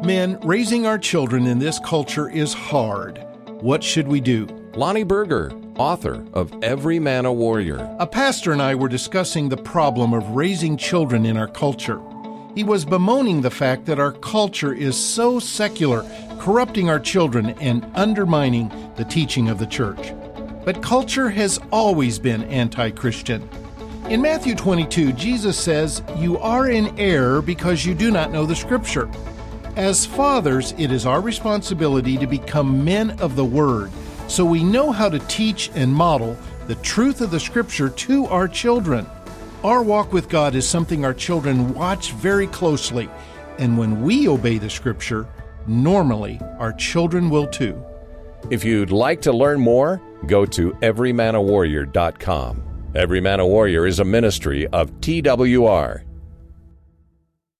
Men, raising our children in this culture is hard. What should we do? Lonnie Berger, author of Every Man a Warrior. A pastor and I were discussing the problem of raising children in our culture. He was bemoaning the fact that our culture is so secular, corrupting our children and undermining the teaching of the church. But culture has always been anti-Christian. In Matthew 22, Jesus says, "You are in error because you do not know the Scripture." As fathers, it is our responsibility to become men of the Word, so we know how to teach and model the truth of the Scripture to our children. Our walk with God is something our children watch very closely, and when we obey the Scripture, normally our children will too. If you'd like to learn more, go to everymanawarrior.com. Every Man a Warrior is a ministry of TWR.